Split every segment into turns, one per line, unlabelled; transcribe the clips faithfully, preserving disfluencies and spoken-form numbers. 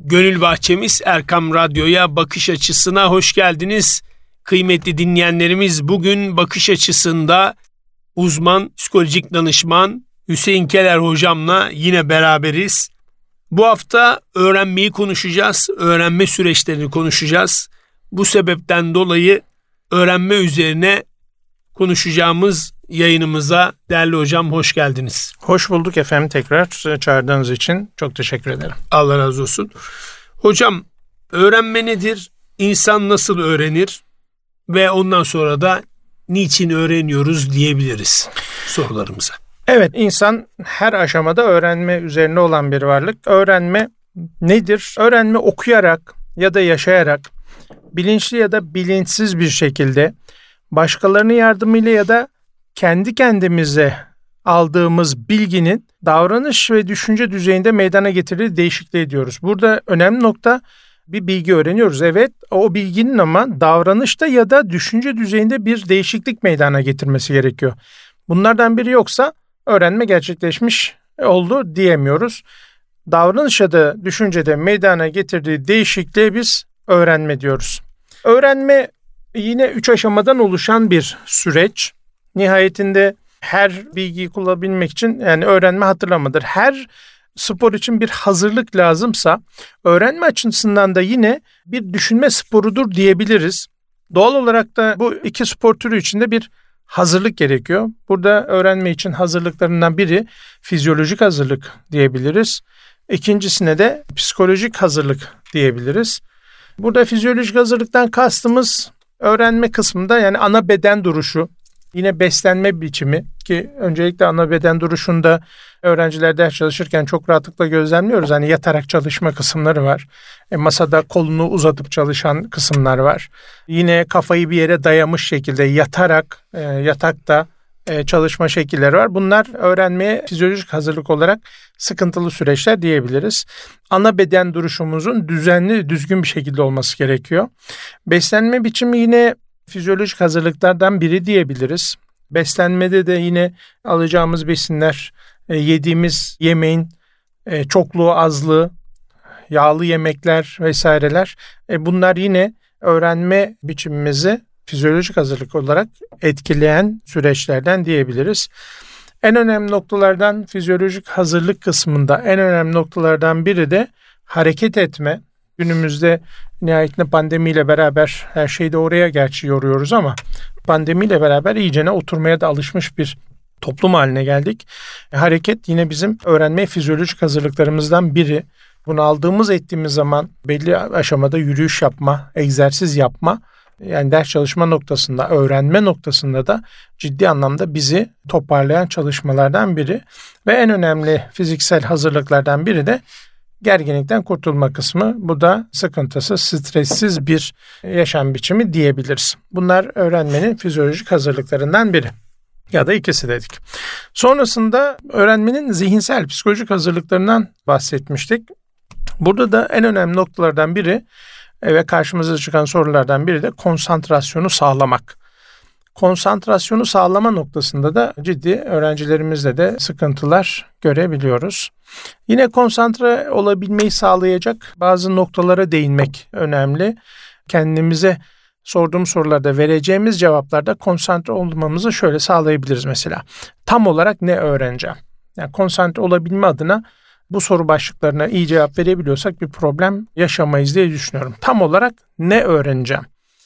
Gönül Bahçemiz Erkam Radyo'ya, bakış açısına hoş geldiniz. Kıymetli dinleyenlerimiz, bugün bakış açısında uzman psikolojik danışman Hüseyin Keler hocamla yine beraberiz. Bu hafta öğrenmeyi konuşacağız, öğrenme süreçlerini konuşacağız. Bu sebepten dolayı öğrenme üzerine konuşacağımız yayınımıza değerli hocam hoş geldiniz.
Hoş bulduk efendim, tekrar çağırdığınız için çok teşekkür ederim.
Allah razı olsun. Hocam, öğrenme nedir? İnsan nasıl öğrenir? Ve ondan sonra da niçin öğreniyoruz diyebiliriz sorularımıza.
Evet, insan her aşamada öğrenme üzerine olan bir varlık. Öğrenme nedir? Öğrenme okuyarak ya da yaşayarak, bilinçli ya da bilinçsiz bir şekilde başkalarının yardımıyla ya da kendi kendimize aldığımız bilginin davranış ve düşünce düzeyinde meydana getirdiği değişikliği diyoruz. Burada önemli nokta, bir bilgi öğreniyoruz. Evet, o bilginin ama davranışta ya da düşünce düzeyinde bir değişiklik meydana getirmesi gerekiyor. Bunlardan biri yoksa öğrenme gerçekleşmiş oldu diyemiyoruz. Davranış ya da düşüncede meydana getirdiği değişikliğe biz öğrenme diyoruz. Öğrenme yine üç aşamadan oluşan bir süreç. Nihayetinde her bilgiyi kullanabilmek için, yani öğrenme hatırlamadır. Her spor için bir hazırlık lazımsa öğrenme açısından da yine bir düşünme sporudur diyebiliriz. Doğal olarak da bu iki spor türü içinde bir hazırlık gerekiyor. Burada öğrenme için hazırlıklarından biri fizyolojik hazırlık diyebiliriz. İkincisine de psikolojik hazırlık diyebiliriz. Burada fizyolojik hazırlıktan kastımız öğrenme kısmında, yani ana beden duruşu, yine beslenme biçimi, ki öncelikle ana beden duruşunda öğrenciler ders çalışırken çok rahatlıkla gözlemliyoruz. Hani yatarak çalışma kısımları var. E, masada kolunu uzatıp çalışan kısımlar var. Yine kafayı bir yere dayamış şekilde yatarak e, yatakta e, çalışma şekilleri var. Bunlar öğrenmeye fizyolojik hazırlık olarak sıkıntılı süreçler diyebiliriz. Ana beden duruşumuzun düzenli, düzgün bir şekilde olması gerekiyor. Beslenme biçimi yine fizyolojik hazırlıklardan biri diyebiliriz. Beslenmede de yine alacağımız besinler, e, yediğimiz yemeğin e, çokluğu, azlığı, yağlı yemekler vesaireler, e, bunlar yine öğrenme biçimimizi fizyolojik hazırlık olarak etkileyen süreçlerden diyebiliriz. En önemli noktalardan, fizyolojik hazırlık kısmında en önemli noktalardan biri de hareket etme. Günümüzde nihayetinde pandemiyle beraber her şeyi de oraya gerçi yoruyoruz ama pandemiyle beraber iyicene oturmaya da alışmış bir toplum haline geldik. E, hareket yine bizim öğrenme fizyolojik hazırlıklarımızdan biri. Bunu aldığımız ettiğimiz zaman belli aşamada yürüyüş yapma, egzersiz yapma, yani ders çalışma noktasında, öğrenme noktasında da ciddi anlamda bizi toparlayan çalışmalardan biri. Ve en önemli fiziksel hazırlıklardan biri de gerginlikten kurtulma kısmı. Bu da sıkıntısız, stressiz bir yaşam biçimi diyebiliriz. Bunlar öğrenmenin fizyolojik hazırlıklarından biri. Ya da ikisi dedik. Sonrasında öğrenmenin zihinsel, psikolojik hazırlıklarından bahsetmiştik. Burada da en önemli noktalardan biri ve karşımıza çıkan sorulardan biri de konsantrasyonu sağlamak. Konsantrasyonu sağlama noktasında da ciddi öğrencilerimizle de sıkıntılar görebiliyoruz. Yine konsantre olabilmeyi sağlayacak bazı noktalara değinmek önemli. Kendimize sorduğumuz sorularda vereceğimiz cevaplarda konsantre olmamızı şöyle sağlayabiliriz mesela. Tam olarak ne öğreneceğim? Yani konsantre olabilme adına bu soru başlıklarına iyi cevap verebiliyorsak bir problem yaşamayız diye düşünüyorum. Tam olarak ne öğreneceğim?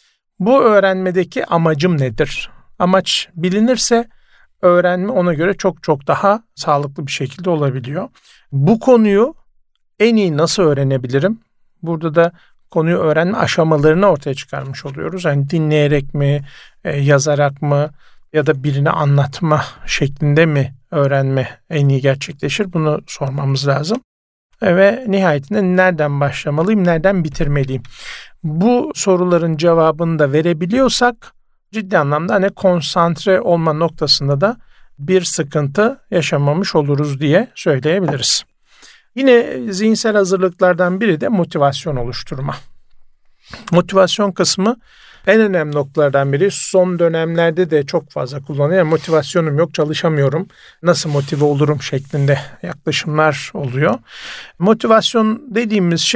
Bu öğrenmedeki amacım nedir? Amaç bilinirse öğrenme ona göre çok çok daha sağlıklı bir şekilde olabiliyor. Bu konuyu en iyi nasıl öğrenebilirim? Burada da konuyu öğrenme aşamalarını ortaya çıkarmış oluyoruz. Yani dinleyerek mi, yazarak mı ya da birine anlatma şeklinde mi öğrenme en iyi gerçekleşir? Bunu sormamız lazım. Ve nihayetinde nereden başlamalıyım, nereden bitirmeliyim? Bu soruların cevabını da verebiliyorsak ciddi anlamda hani konsantre olma noktasında da bir sıkıntı yaşamamış oluruz diye söyleyebiliriz. Yine zihinsel hazırlıklardan biri de motivasyon oluşturma. Motivasyon kısmı en önemli noktalardan biri. Son dönemlerde de çok fazla kullanılıyor. Motivasyonum yok, çalışamıyorum, nasıl motive olurum şeklinde yaklaşımlar oluyor. Motivasyon dediğimiz şey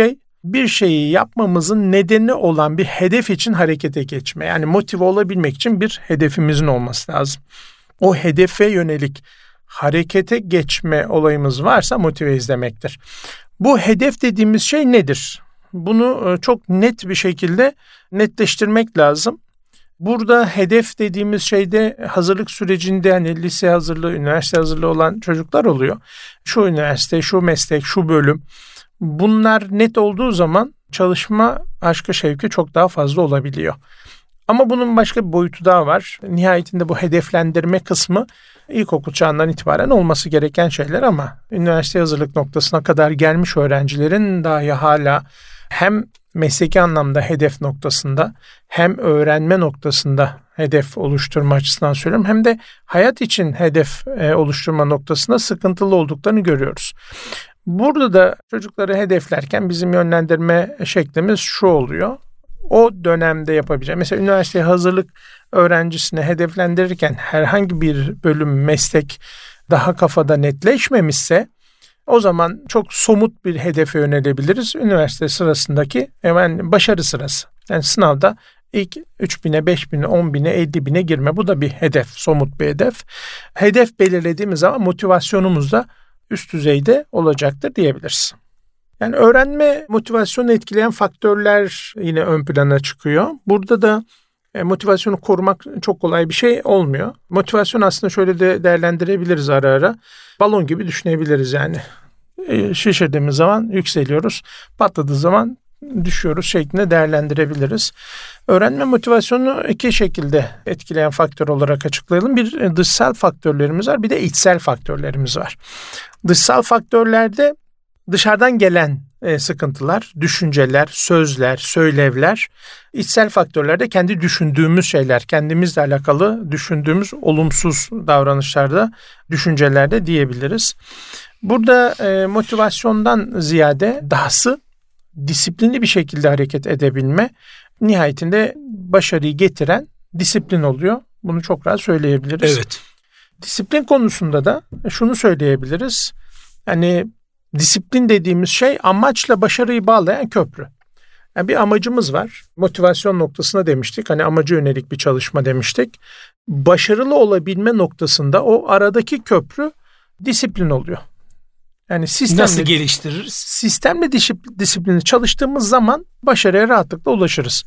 bir şeyi yapmamızın nedeni olan bir hedef için harekete geçme. Yani motive olabilmek için bir hedefimizin olması lazım. O hedefe yönelik harekete geçme olayımız varsa motiveyiz demektir. Bu hedef dediğimiz şey nedir? Bunu çok net bir şekilde netleştirmek lazım. Burada hedef dediğimiz şeyde hazırlık sürecinde hani lise hazırlığı, üniversite hazırlığı olan çocuklar oluyor. Şu üniversite, şu meslek, şu bölüm. Bunlar net olduğu zaman çalışma aşkı şevki çok daha fazla olabiliyor. Ama bunun başka bir boyutu daha var. Nihayetinde bu hedeflendirme kısmı ilkokul çağından itibaren olması gereken şeyler ama üniversite hazırlık noktasına kadar gelmiş öğrencilerin dahi hala hem mesleki anlamda hedef noktasında hem öğrenme noktasında hedef oluşturma açısından söylüyorum hem de hayat için hedef oluşturma noktasında sıkıntılı olduklarını görüyoruz. Burada da çocukları hedeflerken bizim yönlendirme şeklimiz şu oluyor. O dönemde yapabileceğim. Mesela üniversite hazırlık öğrencisine hedeflendirirken herhangi bir bölüm, meslek daha kafada netleşmemişse o zaman çok somut bir hedefe yönelebiliriz. Üniversite sırasındaki hemen başarı sırası. Yani sınavda ilk üç bine, beş bine, on bine, elli bine girme. Bu da bir hedef, somut bir hedef. Hedef belirlediğimiz zaman motivasyonumuz da üst düzeyde olacaktır diyebiliriz. Yani öğrenme motivasyonu etkileyen faktörler yine ön plana çıkıyor. Burada da motivasyonu korumak çok kolay bir şey olmuyor. Motivasyon aslında şöyle de değerlendirebiliriz ara ara. Balon gibi düşünebiliriz yani. E, şişirdiğimiz zaman yükseliyoruz, patladığı zaman düşüyoruz şeklinde değerlendirebiliriz. Öğrenme motivasyonunu iki şekilde etkileyen faktör olarak açıklayalım. Bir dışsal faktörlerimiz var, bir de içsel faktörlerimiz var. Dışsal faktörlerde dışarıdan gelen e, sıkıntılar, düşünceler, sözler, söylevler, içsel faktörlerde kendi düşündüğümüz şeyler, kendimizle alakalı düşündüğümüz olumsuz davranışlarda, düşüncelerde diyebiliriz. Burada e, motivasyondan ziyade dahası disiplinli bir şekilde hareket edebilme, nihayetinde başarıyı getiren disiplin oluyor. Bunu çok rahat söyleyebiliriz.
Evet.
Disiplin konusunda da şunu söyleyebiliriz. Yani disiplin dediğimiz şey amaçla başarıyı bağlayan köprü. Yani bir amacımız var. Motivasyon noktasına demiştik. Hani amaca yönelik bir çalışma demiştik. Başarılı olabilme noktasında o aradaki köprü disiplin oluyor. Yani sistemli,
nasıl geliştiririz?
Sistemli disiplini çalıştığımız zaman başarıya rahatlıkla ulaşırız.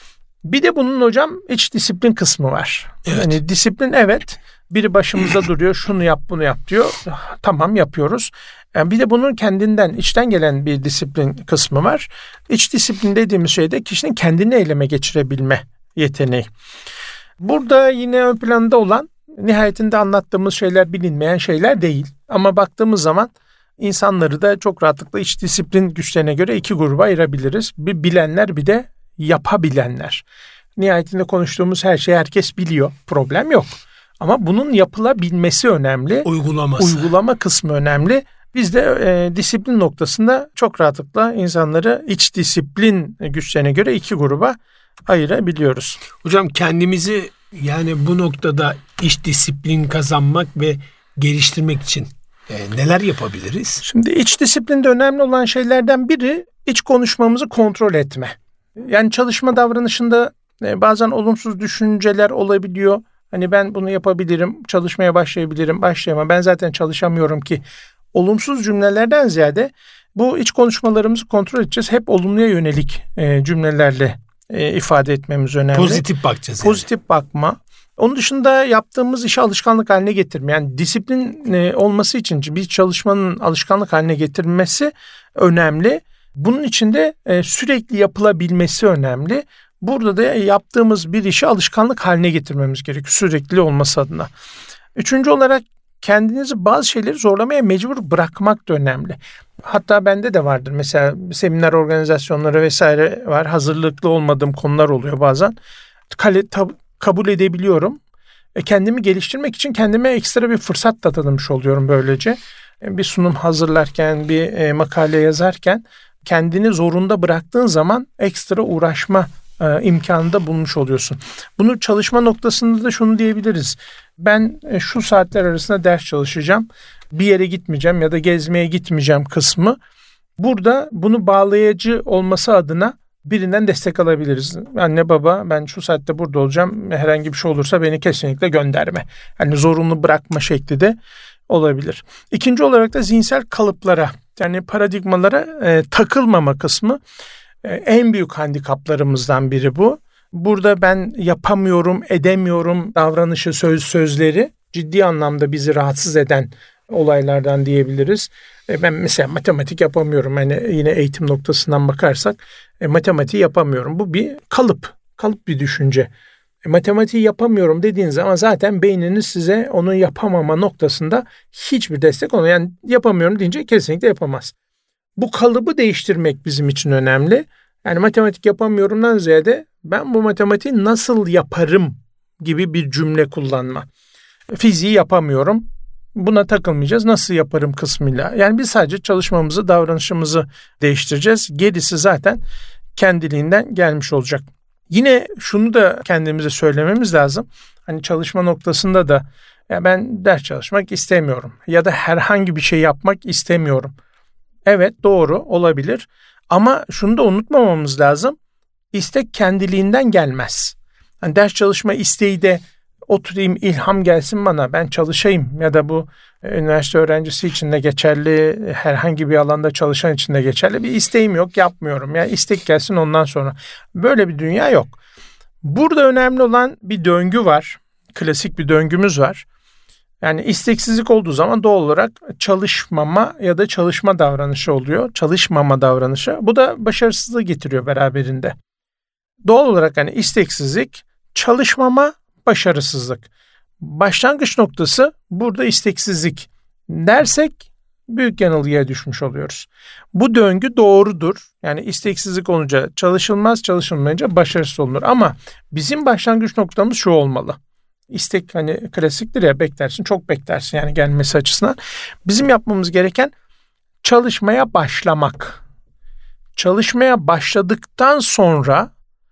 Bir de bunun hocam iç disiplin kısmı var.
Evet.
Yani disiplin evet biri başımızda duruyor, şunu yap bunu yap diyor. Tamam yapıyoruz. Yani bir de bunun kendinden, içten gelen bir disiplin kısmı var. İç disiplin dediğimiz şey de kişinin kendini eyleme geçirebilme yeteneği. Burada yine ön planda olan, nihayetinde anlattığımız şeyler bilinmeyen şeyler değil. Ama baktığımız zaman insanları da çok rahatlıkla iç disiplin güçlerine göre iki gruba ayırabiliriz. Bir bilenler, bir de yapabilenler. Nihayetinde konuştuğumuz her şeyi herkes biliyor. Problem yok. Ama bunun yapılabilmesi önemli.
Uygulaması.
Uygulama kısmı önemli. Biz de e, disiplin noktasında çok rahatlıkla insanları iç disiplin güçlerine göre iki gruba ayırabiliyoruz.
Hocam kendimizi yani bu noktada iç disiplin kazanmak ve geliştirmek için e, neler yapabiliriz?
Şimdi iç disiplinde önemli olan şeylerden biri iç konuşmamızı kontrol etme. Yani çalışma davranışında e, bazen olumsuz düşünceler olabiliyor. Hani ben bunu yapabilirim, çalışmaya başlayabilirim, başlayamam. Ben zaten çalışamıyorum ki. Olumsuz cümlelerden ziyade bu iç konuşmalarımızı kontrol edeceğiz. Hep olumluya yönelik e, cümlelerle e, ifade etmemiz önemli.
Pozitif bakacağız.
Pozitif yani. bakma. Onun dışında yaptığımız işi alışkanlık haline getirme. Yani disiplin e, olması için bir çalışmanın alışkanlık haline getirilmesi önemli. Bunun için de e, sürekli yapılabilmesi önemli. Burada da yaptığımız bir işi alışkanlık haline getirmemiz gerekiyor sürekli olması adına. Üçüncü olarak kendinizi bazı şeyleri zorlamaya mecbur bırakmak da önemli. Hatta bende de vardır. Mesela seminer organizasyonları vesaire var. Hazırlıklı olmadığım konular oluyor bazen. Kale, tab- kabul edebiliyorum. E, kendimi geliştirmek için kendime ekstra bir fırsat da tanımış oluyorum böylece. E, bir sunum hazırlarken, bir e, makale yazarken kendini zorunda bıraktığın zaman ekstra uğraşma e, imkanı da bulmuş oluyorsun. Bunu çalışma noktasında da şunu diyebiliriz. Ben e, şu saatler arasında ders çalışacağım. Bir yere gitmeyeceğim ya da gezmeye gitmeyeceğim kısmı Burada bunu bağlayıcı olması adına birinden destek alabiliriz. Anne baba ben şu saatte burada olacağım. Herhangi bir şey olursa beni kesinlikle gönderme. Hani zorunlu bırakma şekli de olabilir. İkinci olarak da zihinsel kalıplara yani paradigmalara e, takılmama kısmı e, en büyük handikaplarımızdan biri bu. Burada ben yapamıyorum, edemiyorum davranışı, söz sözleri ciddi anlamda bizi rahatsız eden olaylardan diyebiliriz. E, ben mesela matematik yapamıyorum. Yani yine eğitim noktasından bakarsak e, matematiği yapamıyorum. Bu bir kalıp, kalıp bir düşünce. E, matematiği yapamıyorum dediğiniz zaman zaten beyniniz size onu yapamama noktasında hiçbir destek olmuyor. Yani yapamıyorum deyince kesinlikle yapamaz. Bu kalıbı değiştirmek bizim için önemli. Yani matematik yapamıyorumdan ziyade ben bu matematiği nasıl yaparım gibi bir cümle kullanma. Fiziği yapamıyorum. Buna takılmayacağız. Nasıl yaparım kısmıyla. Yani biz sadece çalışmamızı, davranışımızı değiştireceğiz. Gerisi zaten kendiliğinden gelmiş olacak. Yine şunu da kendimize söylememiz lazım. Hani çalışma noktasında da ya ben ders çalışmak istemiyorum ya da herhangi bir şey yapmak istemiyorum. Evet doğru olabilir ama şunu da unutmamamız lazım. İstek kendiliğinden gelmez. Hani ders çalışma isteği de oturayım ilham gelsin bana ben çalışayım ya da bu üniversite öğrencisi için de geçerli, herhangi bir alanda çalışan için de geçerli bir isteğim yok, yapmıyorum. Yani istek gelsin ondan sonra. Böyle bir dünya yok. Burada önemli olan bir döngü var. Klasik bir döngümüz var. Yani isteksizlik olduğu zaman doğal olarak çalışmama ya da çalışma davranışı oluyor. Çalışmama davranışı. Bu da başarısızlığı getiriyor beraberinde. Doğal olarak hani isteksizlik, çalışmama, başarısızlık. Başlangıç noktası burada isteksizlik dersek büyük yanılgıya düşmüş oluyoruz. Bu döngü doğrudur. Yani isteksizlik olunca çalışılmaz, çalışılmayınca başarısız olunur. Ama bizim başlangıç noktamız şu olmalı. İstek hani klasiktir ya beklersin, çok beklersin yani gelmesi açısından. Bizim yapmamız gereken çalışmaya başlamak. Çalışmaya başladıktan sonra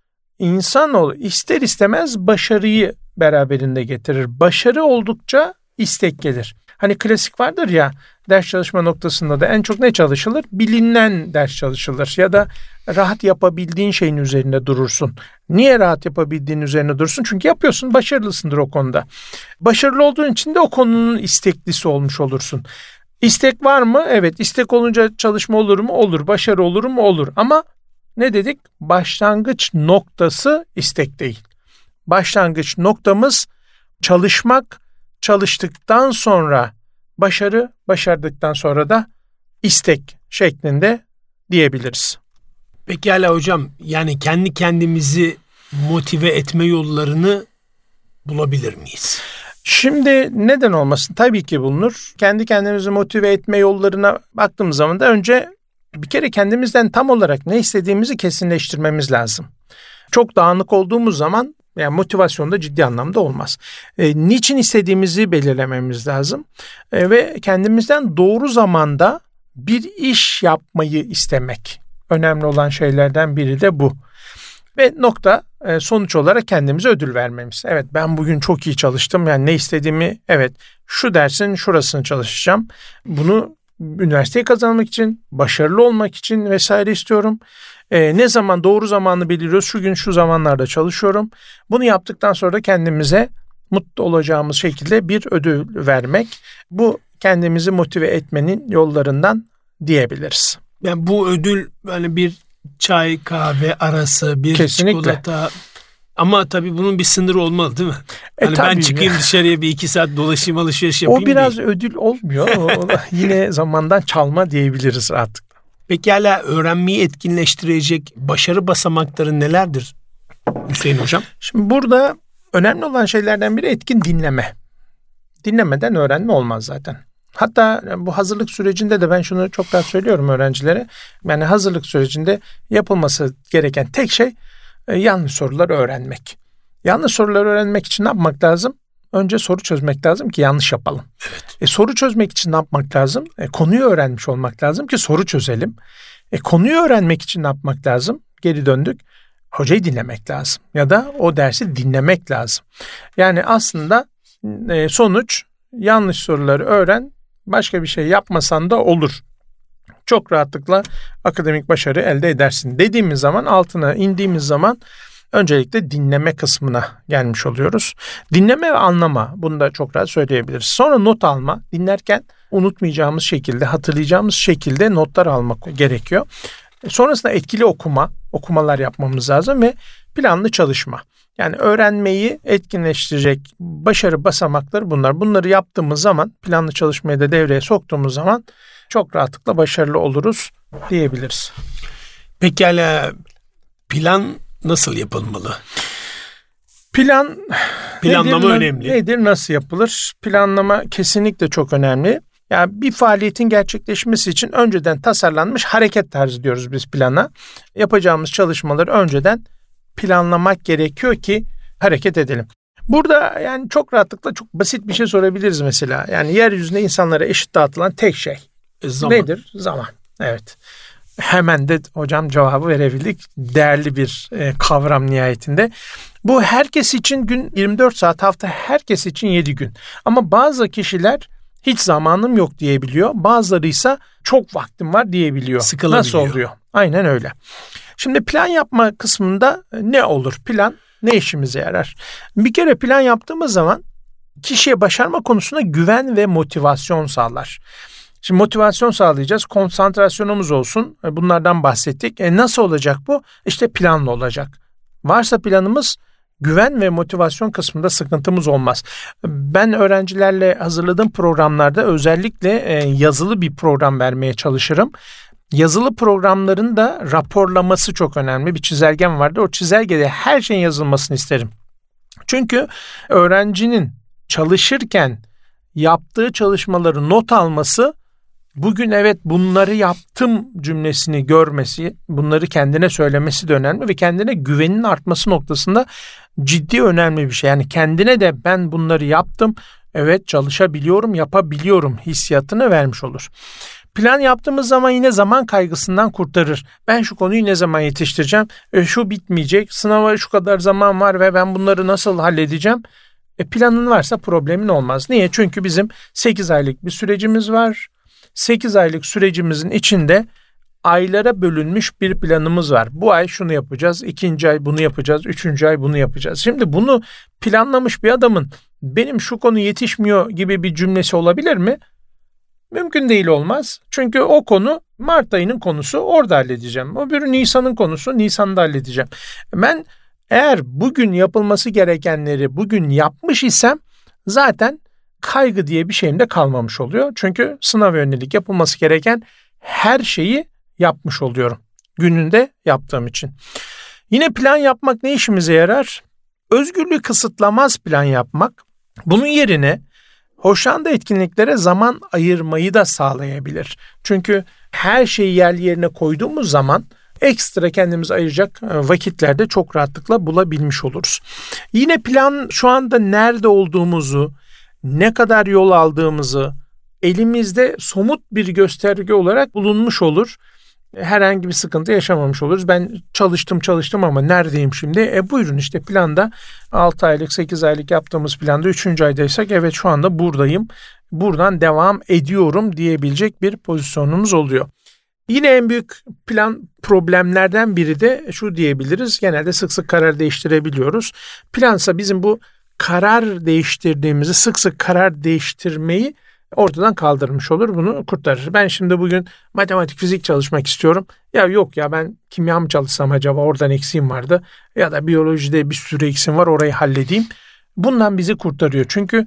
insanoğlu ister istemez başarıyı beraberinde getirir. Başarı oldukça istek gelir. Hani klasik vardır ya ders çalışma noktasında da en çok ne çalışılır? Bilinen ders çalışılır ya da rahat yapabildiğin şeyin üzerinde durursun. Niye rahat yapabildiğin üzerine durursun? Çünkü yapıyorsun, başarılısındır o konuda. Başarılı olduğun için de o konunun isteklisi olmuş olursun. İstek var mı? Evet. İstek olunca çalışma olur mu? Olur. Başarı olur mu? Olur. Ama ne dedik? Başlangıç noktası istek değil. Başlangıç noktamız çalışmak, çalıştıktan sonra başarı, başardıktan sonra da istek şeklinde diyebiliriz.
Pekala hocam, yani kendi kendimizi motive etme yollarını bulabilir miyiz?
Şimdi neden olmasın? Tabii ki bulunur. Kendi kendimizi motive etme yollarına baktığımız zaman da önce bir kere kendimizden tam olarak ne istediğimizi kesinleştirmemiz lazım. Çok dağınık olduğumuz zaman yani motivasyon da ciddi anlamda olmaz. E, niçin istediğimizi belirlememiz lazım. E, ve kendimizden doğru zamanda bir iş yapmayı istemek. Önemli olan şeylerden biri de bu. Ve nokta e, sonuç olarak kendimize ödül vermemiz. Evet ben bugün çok iyi çalıştım. Yani ne istediğimi evet şu dersin şurasını çalışacağım. Bunu üniversiteyi kazanmak için, başarılı olmak için vesaire istiyorum. Ee, ne zaman doğru zamanı belirliyoruz. Şu gün şu zamanlarda çalışıyorum. Bunu yaptıktan sonra da kendimize mutlu olacağımız şekilde bir ödül vermek. Bu kendimizi motive etmenin yollarından diyebiliriz.
Yani bu ödül hani bir çay kahve arası, bir
Kesinlikle.
Çikolata. Ama tabii bunun bir sınırı olmalı değil mi?
E,
hani ben çıkayım dışarıya bir iki saat dolaşayım alışveriş yapayım.
O biraz
değil.
Ödül olmuyor. O, o yine zamandan çalma diyebiliriz artık.
Pekala öğrenmeyi etkinleştirecek başarı basamakları nelerdir Hüseyin Hocam?
Şimdi burada önemli olan şeylerden biri etkin dinleme. Dinlemeden öğrenme olmaz zaten. Hatta bu hazırlık sürecinde de ben şunu çok daha söylüyorum öğrencilere. Yani hazırlık sürecinde yapılması gereken tek şey e, yanlış soruları öğrenmek. Yanlış soruları öğrenmek için ne yapmak lazım? Önce soru çözmek lazım ki yanlış yapalım.
Evet.
E, soru çözmek için ne yapmak lazım? E, konuyu öğrenmiş olmak lazım ki soru çözelim. E, konuyu öğrenmek için ne yapmak lazım? Geri döndük. Hocayı dinlemek lazım ya da o dersi dinlemek lazım. Yani aslında e, sonuç yanlış soruları öğren, başka bir şey yapmasan da olur. çok rahatlıkla akademik başarı elde edersin. Dediğimiz zaman, altına indiğimiz zaman öncelikle dinleme kısmına gelmiş oluyoruz. Dinleme ve anlama, bunu da çok rahat söyleyebiliriz. Sonra not alma, dinlerken unutmayacağımız şekilde, hatırlayacağımız şekilde notlar almak gerekiyor. Sonrasında etkili okuma, okumalar yapmamız lazım ve planlı çalışma. Yani öğrenmeyi etkinleştirecek başarı basamakları bunlar. Bunları yaptığımız zaman, planlı çalışmayı da devreye soktuğumuz zaman çok rahatlıkla başarılı oluruz diyebiliriz.
Pekala, plan nasıl yapılmalı?
Plan
Planlama
nedir,
önemli.
Nedir, nasıl yapılır? Planlama kesinlikle çok önemli. Yani bir faaliyetin gerçekleşmesi için önceden tasarlanmış hareket tarzı diyoruz biz plana. Yapacağımız çalışmaları önceden planlamak gerekiyor ki hareket edelim. Burada yani çok rahatlıkla çok basit bir şey sorabiliriz mesela. Yani yeryüzünde insanlara eşit dağıtılan tek şey
Zaman.
nedir? Zaman. Evet. Hemen de hocam cevabı verebildik. Değerli bir e, kavram nihayetinde. Bu herkes için gün yirmi dört saat, hafta herkes için yedi gün. Ama bazı kişiler hiç zamanım yok diyebiliyor. Bazıları ise çok vaktim var diyebiliyor.
Sıkılabiliyor.
Nasıl oluyor? Aynen öyle. Şimdi plan yapma kısmında ne olur? Plan ne işimize yarar? Bir kere plan yaptığımız zaman kişiye başarma konusunda güven ve motivasyon sağlar. Şimdi motivasyon sağlayacağız. Konsantrasyonumuz olsun. Bunlardan bahsettik. E nasıl olacak bu? İşte planlı olacak. Varsa planımız, güven ve motivasyon kısmında sıkıntımız olmaz. Ben öğrencilerle hazırladığım programlarda özellikle yazılı bir program vermeye çalışırım. Yazılı programların da raporlaması çok önemli. Bir çizelgem vardı. O çizelgede her şeyin yazılmasını isterim. Çünkü öğrencinin çalışırken yaptığı çalışmaları not alması, bugün evet bunları yaptım cümlesini görmesi, bunları kendine söylemesi de önemli ve kendine güvenin artması noktasında ciddi önemli bir şey. Yani kendine de ben bunları yaptım, evet çalışabiliyorum, yapabiliyorum hissiyatını vermiş olur. Plan yaptığımız zaman yine zaman kaygısından kurtarır. Ben şu konuyu ne zaman yetiştireceğim? E, şu bitmeyecek, sınava şu kadar zaman var ve ben bunları nasıl halledeceğim? E, planın varsa problemin olmaz. Niye? Çünkü bizim sekiz aylık bir sürecimiz var. sekiz aylık sürecimizin içinde aylara bölünmüş bir planımız var. Bu ay şunu yapacağız, ikinci ay bunu yapacağız, üçüncü ay bunu yapacağız. Şimdi bunu planlamış bir adamın benim şu konu yetişmiyor gibi bir cümlesi olabilir mi? Mümkün değil, olmaz. Çünkü o konu Mart ayının konusu, orada halledeceğim. Öbürü Nisan'ın konusu, Nisan'da halledeceğim. Ben eğer bugün yapılması gerekenleri bugün yapmış isem zaten kaygı diye bir şeyim de kalmamış oluyor. Çünkü sınav yönelik yapılması gereken her şeyi yapmış oluyorum. Gününde yaptığım için. Yine plan yapmak ne işimize yarar? Özgürlüğü kısıtlamaz plan yapmak. Bunun yerine hoşlandığı etkinliklere zaman ayırmayı da sağlayabilir. Çünkü her şeyi yerli yerine koyduğumuz zaman ekstra kendimizi ayıracak vakitlerde çok rahatlıkla bulabilmiş oluruz. Yine plan şu anda nerede olduğumuzu, ne kadar yol aldığımızı elimizde somut bir gösterge olarak bulunmuş olur. Herhangi bir sıkıntı yaşamamış oluruz. Ben çalıştım çalıştım ama neredeyim şimdi? E buyurun işte planda altı aylık sekiz aylık yaptığımız planda üçüncü aydaysak evet şu anda buradayım. Buradan devam ediyorum diyebilecek bir pozisyonumuz oluyor. Yine en büyük plan problemlerden biri de şu diyebiliriz. Genelde sık sık karar değiştirebiliyoruz. Plansa bizim bu karar değiştirdiğimizi, sık sık karar değiştirmeyi ortadan kaldırmış olur, bunu kurtarır. Ben şimdi bugün matematik, fizik çalışmak istiyorum. Ya yok ya ben kimya mı çalışsam acaba, oradan eksiğim vardı. Ya da biyolojide bir sürü eksiğim var, orayı halledeyim. Bundan bizi kurtarıyor. Çünkü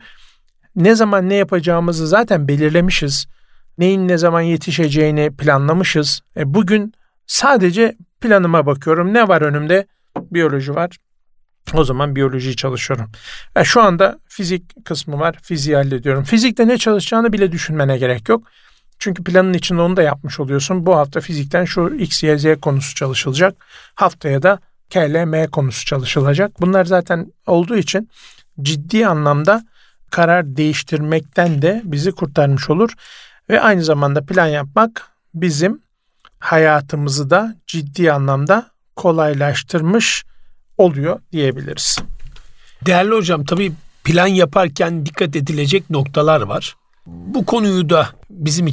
ne zaman ne yapacağımızı zaten belirlemişiz. Neyin ne zaman yetişeceğini planlamışız. E bugün sadece planıma bakıyorum. Ne var önümde? Biyoloji var. O zaman biyolojiyi çalışıyorum. E şu anda fizik kısmı var. Fiziği hallediyorum. Fizikte ne çalışacağını bile düşünmene gerek yok. Çünkü planın içinde onu da yapmış oluyorsun. Bu hafta fizikten şu X, Y, Z konusu çalışılacak. Haftaya da K, L, M konusu çalışılacak. Bunlar zaten olduğu için ciddi anlamda karar değiştirmekten de bizi kurtarmış olur. Ve aynı zamanda plan yapmak bizim hayatımızı da ciddi anlamda kolaylaştırmış oluyor diyebiliriz.
Değerli hocam, tabii plan yaparken dikkat edilecek noktalar var. Bu konuyu da bizim için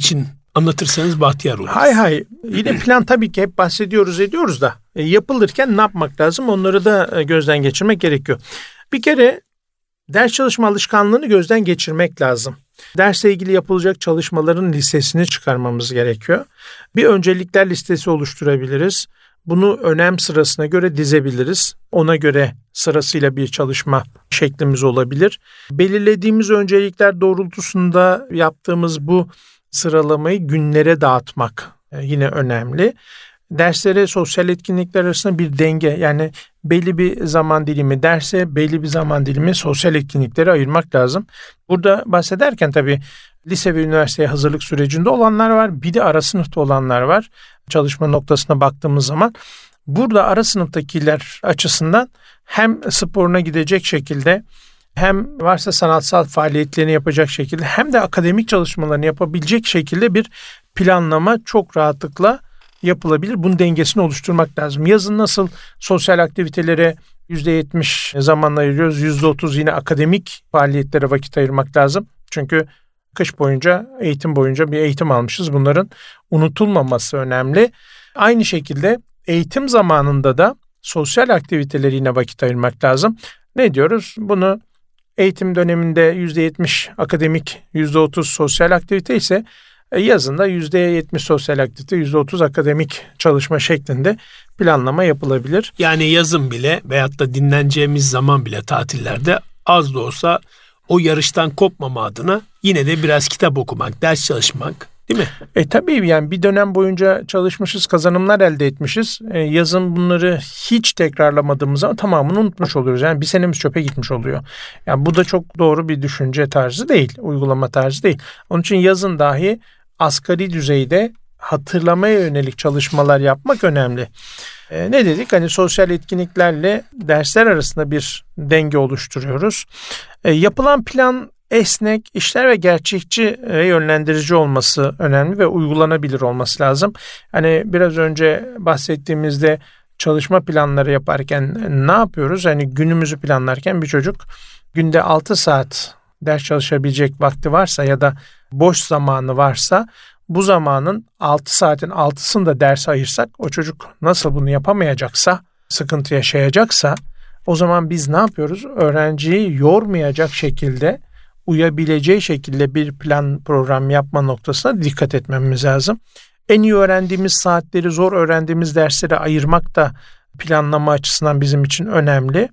anlatırsanız bahtiyar oluruz.
Hay hay. Yine plan tabii ki hep bahsediyoruz ediyoruz da e, yapılırken ne yapmak lazım onları da e, gözden geçirmek gerekiyor. Bir kere ders çalışma alışkanlığını gözden geçirmek lazım. Dersle ilgili yapılacak çalışmaların listesini çıkarmamız gerekiyor. Bir öncelikler listesi oluşturabiliriz. Bunu önem sırasına göre dizebiliriz. Ona göre sırasıyla bir çalışma şeklimiz olabilir. Belirlediğimiz öncelikler doğrultusunda yaptığımız bu sıralamayı günlere dağıtmak yine önemli. Derslere sosyal etkinlikler arasında bir denge, yani belli bir zaman dilimi derse, belli bir zaman dilimi sosyal etkinliklere ayırmak lazım. Burada bahsederken tabii lise ve üniversiteye hazırlık sürecinde olanlar var, bir de ara sınıfta olanlar var. Çalışma noktasına baktığımız zaman burada ara sınıftakiler açısından hem sporuna gidecek şekilde, hem varsa sanatsal faaliyetlerini yapacak şekilde, hem de akademik çalışmalarını yapabilecek şekilde bir planlama çok rahatlıkla yapılabilir. Bunun dengesini oluşturmak lazım. Yazın nasıl sosyal aktivitelere yüzde yetmiş zaman ayırıyoruz, yüzde otuz yine akademik faaliyetlere vakit ayırmak lazım. Çünkü kış boyunca, eğitim boyunca bir eğitim almışız. Bunların unutulmaması önemli. Aynı şekilde eğitim zamanında da sosyal aktivitelere yine vakit ayırmak lazım. Ne diyoruz? Bunu eğitim döneminde yüzde yetmiş akademik, yüzde otuz sosyal aktivite ise yazında yüzde yetmiş sosyal aktivite, yüzde otuz akademik çalışma şeklinde planlama yapılabilir.
Yani yazın bile veyahut da dinleneceğimiz zaman bile tatillerde az da olsa o yarıştan kopmama adına yine de biraz kitap okumak, ders çalışmak, değil mi?
E tabii, yani bir dönem boyunca çalışmışız, kazanımlar elde etmişiz. E, yazın bunları hiç tekrarlamadığımız zaman tamamını unutmuş oluyoruz. Yani bir senemiz çöpe gitmiş oluyor. Yani bu da çok doğru bir düşünce tarzı değil, uygulama tarzı değil. Onun için yazın dahi asgari düzeyde hatırlamaya yönelik çalışmalar yapmak önemli. E, ne dedik? Hani sosyal etkinliklerle dersler arasında bir denge oluşturuyoruz. E, yapılan plan esnek, işler ve gerçekçi ve yönlendirici olması önemli ve uygulanabilir olması lazım. Hani biraz önce bahsettiğimizde çalışma planları yaparken ne yapıyoruz? Hani günümüzü planlarken bir çocuk günde altı saat ders çalışabilecek vakti varsa ya da boş zamanı varsa, bu zamanın altı saatin altısını da derse ayırsak, o çocuk nasıl bunu yapamayacaksa, sıkıntı yaşayacaksa, o zaman biz ne yapıyoruz? Öğrenciyi yormayacak şekilde, uyabileceği şekilde bir plan program yapma noktasına dikkat etmemiz lazım. En iyi öğrendiğimiz saatleri zor öğrendiğimiz derslere ayırmak da planlama açısından bizim için önemli.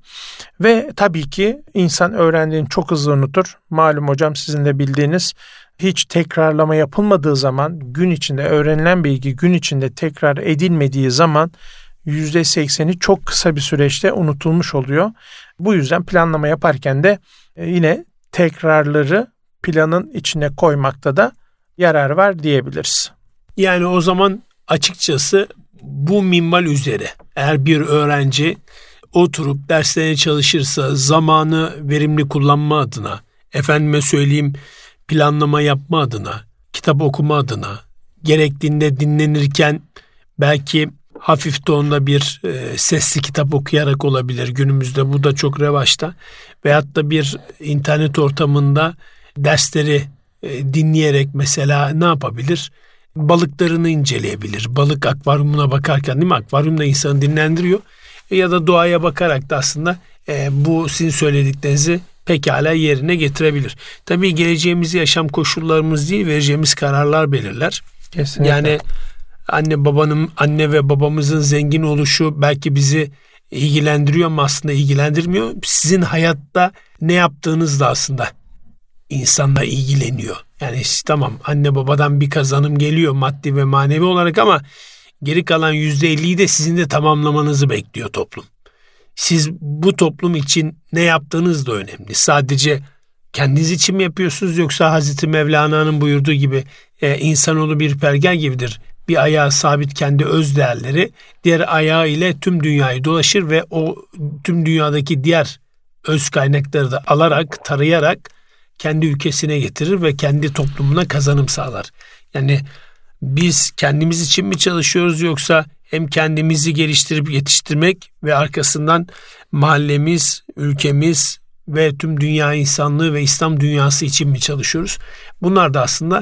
Ve tabii ki insan öğrendiğini çok hızlı unutur. Malum hocam, sizin de bildiğiniz, hiç tekrarlama yapılmadığı zaman, gün içinde öğrenilen bilgi gün içinde tekrar edilmediği zaman yüzde sekseni çok kısa bir süreçte unutulmuş oluyor. Bu yüzden planlama yaparken de yine tekrarları planın içine koymakta da yarar var diyebiliriz.
Yani o zaman açıkçası bu minval üzere eğer bir öğrenci oturup derslerine çalışırsa, zamanı verimli kullanma adına, efendime söyleyeyim planlama yapma adına, kitap okuma adına, gerektiğinde dinlenirken belki hafif tonda bir e, sesli kitap okuyarak olabilir. Günümüzde bu da çok revaçta. Veyahut da bir internet ortamında dersleri e, dinleyerek mesela ne yapabilir? Balıklarını inceleyebilir. Balık akvaryumuna bakarken, değil mi? Akvaryum da insanı dinlendiriyor. E, ya da doğaya bakarak da aslında e, bu sizin söylediklerinizi pekala yerine getirebilir. Tabii geleceğimizi yaşam koşullarımız değil, vereceğimiz kararlar belirler.
Kesinlikle.
Yani anne babanın, anne ve babamızın zengin oluşu belki bizi ilgilendiriyor ama aslında ilgilendirmiyor. Sizin hayatta ne yaptığınız da aslında insanla ilgileniyor. Yani tamam, anne babadan bir kazanım geliyor maddi ve manevi olarak ama geri kalan yüzde elliyi de sizin de tamamlamanızı bekliyor toplum. Siz bu toplum için ne yaptığınız da önemli. Sadece kendiniz için mi yapıyorsunuz, yoksa Hazreti Mevlana'nın buyurduğu gibi e, insanoğlu bir pergel gibidir. Bir ayağı sabit kendi öz değerleri, diğer ayağı ile tüm dünyayı dolaşır ve o tüm dünyadaki diğer öz kaynakları da alarak, tarayarak kendi ülkesine getirir ve kendi toplumuna kazanım sağlar. Yani biz kendimiz için mi çalışıyoruz, yoksa hem kendimizi geliştirip yetiştirmek ve arkasından mahallemiz, ülkemiz ve tüm dünya insanlığı ve İslam dünyası için mi çalışıyoruz? Bunlar da aslında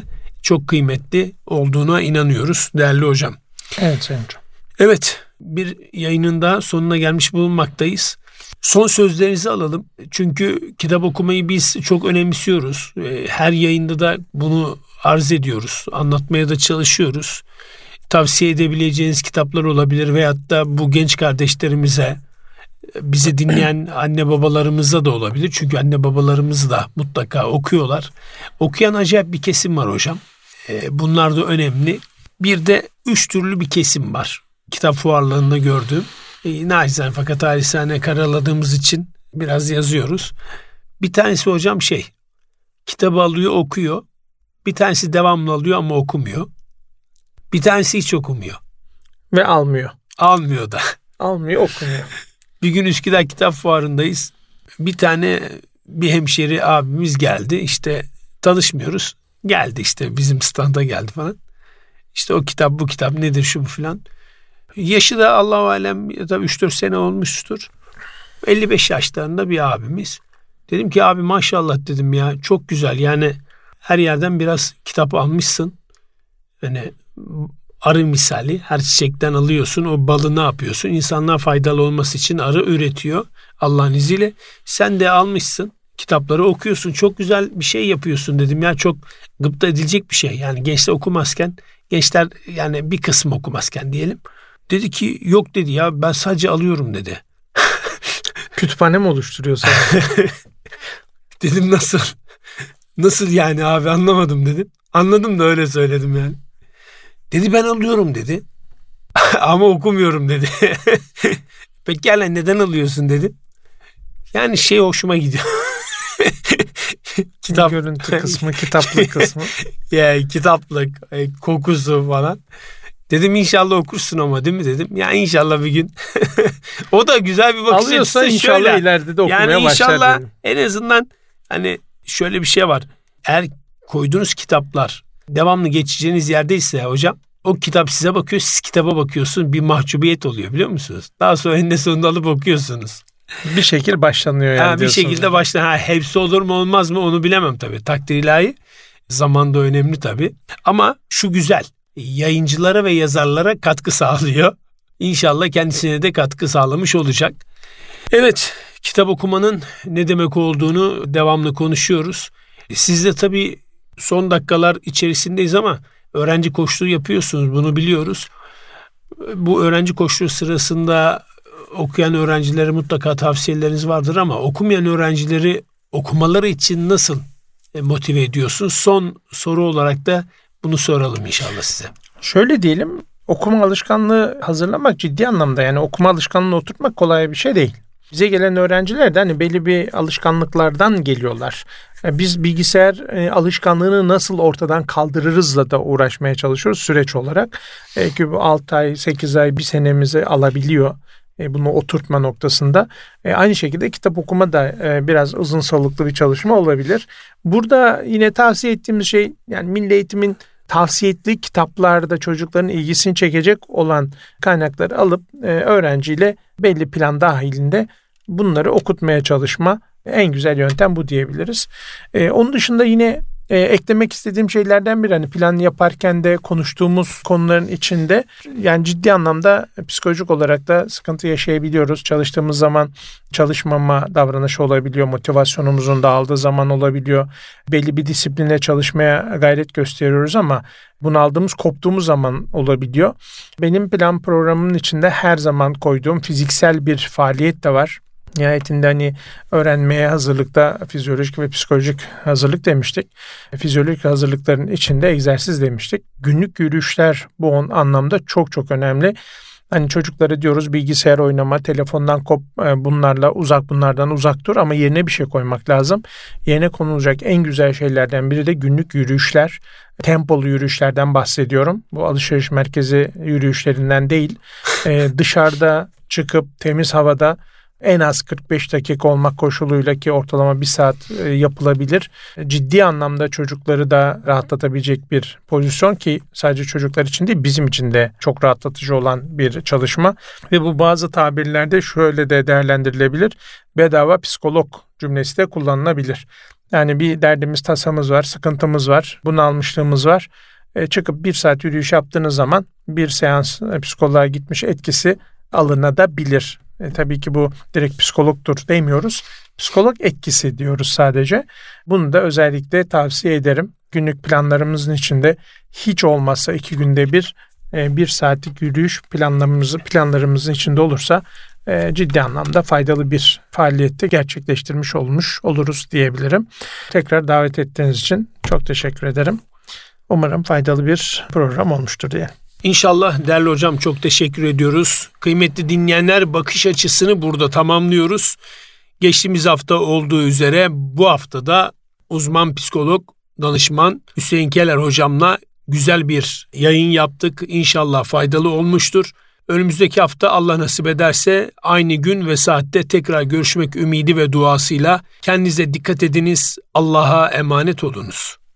çok kıymetli olduğuna inanıyoruz değerli hocam.
Evet Sayın Hocam.
Evet, bir yayının daha sonuna gelmiş bulunmaktayız. Son sözlerinizi alalım. Çünkü kitap okumayı biz çok önemsiyoruz. Her yayında da bunu arz ediyoruz. Anlatmaya da çalışıyoruz. Tavsiye edebileceğiniz kitaplar olabilir veyahut da bu genç kardeşlerimize, bizi dinleyen anne babalarımıza da olabilir. Çünkü anne babalarımız da mutlaka okuyorlar. Okuyan acayip bir kesim var hocam. Bunlar da önemli. Bir de üç türlü bir kesim var. Kitap fuarlarında gördüğüm. E, nacizane fakat halisane karaladığımız için biraz yazıyoruz. Bir tanesi hocam şey, kitabı alıyor okuyor. Bir tanesi devamlı alıyor ama okumuyor. Bir tanesi hiç okumuyor.
Ve almıyor.
Almıyor da.
Almıyor, okumuyor.
Bir gün Üsküdar Kitap Fuarı'ndayız. Bir tane bir hemşeri abimiz geldi. İşte tanışmıyoruz. Geldi işte bizim standa geldi falan. İşte o kitap bu kitap nedir şu bu filan. Yaşı da Allahu alem ya da üç dört sene olmuştur. elli beş yaşlarında bir abimiz. Dedim ki abi maşallah dedim ya, çok güzel yani her yerden biraz kitap almışsın. Yani arı misali her çiçekten alıyorsun, o balı ne yapıyorsun? İnsanlığa faydalı olması için arı üretiyor Allah'ın izniyle. Sen de almışsın, kitapları okuyorsun, çok güzel bir şey yapıyorsun dedim ya, çok gıpta edilecek bir şey. Yani gençler okumazken, gençler yani bir kısmı okumazken diyelim. Dedi ki yok dedi ya, ben sadece alıyorum dedi.
Kütüphane mi oluşturuyorsun?
Dedim nasıl? Nasıl yani abi, anlamadım dedim. Anladım da öyle söyledim yani. Dedi ben alıyorum dedi. Ama okumuyorum dedi. Peki yani neden alıyorsun dedi. Yani şey hoşuma gidiyor.
Kitap görüntü kısmı, kitaplık kısmı.
Ya kitaplık, kokusu falan. Dedim inşallah okursun ama değil mi dedim. Ya inşallah bir gün. O da güzel bir bakış
alıyorsa
açısı.
inşallah
şöyle,
ileride de okumaya
yani
başlar.
inşallah
dedim.
en azından hani şöyle bir şey var. Eğer koyduğunuz kitaplar devamlı geçeceğiniz yerdeyse hocam, o kitap size bakıyor, siz kitaba bakıyorsun, bir mahcubiyet oluyor biliyor musunuz? Daha sonra eninde sonunda alıp okuyorsunuz.
Bir şekil başlanıyor yani.
Ha, bir şekilde başlan. Ha, hepsi olur mu olmaz mı onu bilemem tabii. Takdir ilahi. Zaman da önemli tabii. Ama şu güzel. Yayıncılara ve yazarlara katkı sağlıyor. İnşallah kendisine de katkı sağlamış olacak. Evet, kitap okumanın ne demek olduğunu devamlı konuşuyoruz. Siz de tabii son dakikalar içerisindeyiz ama öğrenci koçluğu yapıyorsunuz, bunu biliyoruz. Bu öğrenci koçluğu sırasında okuyan öğrencilere mutlaka tavsiyeleriniz vardır ama okumayan öğrencileri okumaları için nasıl motive ediyorsun? Son soru olarak da bunu soralım inşallah size.
Şöyle diyelim, okuma alışkanlığı hazırlamak ciddi anlamda, yani okuma alışkanlığını oturtmak kolay bir şey değil. Bize gelen öğrenciler de hani belli bir alışkanlıklardan geliyorlar. Biz bilgisayar alışkanlığını nasıl ortadan kaldırırızla da uğraşmaya çalışıyoruz süreç olarak. Belki bu altı ay, sekiz ay, bir senemizi alabiliyor. Bunu oturtma noktasında. Aynı şekilde kitap okuma da biraz uzun soluklu bir çalışma olabilir. Burada yine tavsiye ettiğimiz şey, yani Milli Eğitim'in tavsiye ettiği kitaplarda çocukların ilgisini çekecek olan kaynakları alıp öğrenciyle belli plan dahilinde bunları okutmaya çalışma. En güzel yöntem bu diyebiliriz. Onun dışında yine E, eklemek istediğim şeylerden biri, hani plan yaparken de konuştuğumuz konuların içinde yani ciddi anlamda psikolojik olarak da sıkıntı yaşayabiliyoruz. Çalıştığımız zaman çalışmama davranışı olabiliyor, motivasyonumuzun dağıldığı zaman olabiliyor. Belli bir disipline çalışmaya gayret gösteriyoruz ama bunaldığımız, koptuğumuz zaman olabiliyor. Benim plan programımın içinde her zaman koyduğum fiziksel bir faaliyet de var. Nihayetinde hani öğrenmeye hazırlıkta fizyolojik ve psikolojik hazırlık demiştik. Fizyolojik hazırlıkların içinde egzersiz demiştik. Günlük yürüyüşler bu anlamda çok çok önemli. Hani çocuklara diyoruz bilgisayar oynama, telefondan kop, bunlarla uzak, bunlardan uzak dur ama yerine bir şey koymak lazım. Yerine konulacak en güzel şeylerden biri de günlük yürüyüşler. Tempolu yürüyüşlerden bahsediyorum. Bu alışveriş merkezi yürüyüşlerinden değil. Ee, dışarıda çıkıp temiz havada en az kırk beş dakika olmak koşuluyla, ki ortalama bir saat yapılabilir. Ciddi anlamda çocukları da rahatlatabilecek bir pozisyon, ki sadece çocuklar için değil bizim için de çok rahatlatıcı olan bir çalışma. Ve bu bazı tabirlerde şöyle de değerlendirilebilir. Bedava psikolog cümlesi de kullanılabilir. Yani bir derdimiz, tasamız var, sıkıntımız var, bunalmışlığımız var. E, çıkıp bir saat yürüyüş yaptığınız zaman bir seans e, psikoloğa gitmiş etkisi alınabilir. E, tabii ki bu direkt psikologdur demiyoruz. Psikolog etkisi diyoruz sadece. Bunu da özellikle tavsiye ederim. Günlük planlarımızın içinde hiç olmazsa iki günde bir e, bir saatlik yürüyüş planlarımızı planlarımızın içinde olursa e, ciddi anlamda faydalı bir faaliyette gerçekleştirmiş olmuş oluruz diyebilirim. Tekrar davet ettiğiniz için çok teşekkür ederim. Umarım faydalı bir program olmuştur diye.
İnşallah değerli hocam, çok teşekkür ediyoruz. Kıymetli dinleyenler, bakış açısını burada tamamlıyoruz. Geçtiğimiz hafta olduğu üzere bu haftada uzman psikolog danışman Hüseyin Keler hocamla güzel bir yayın yaptık. İnşallah faydalı olmuştur. Önümüzdeki hafta Allah nasip ederse aynı gün ve saatte tekrar görüşmek ümidi ve duasıyla kendinize dikkat ediniz. Allah'a emanet olunuz.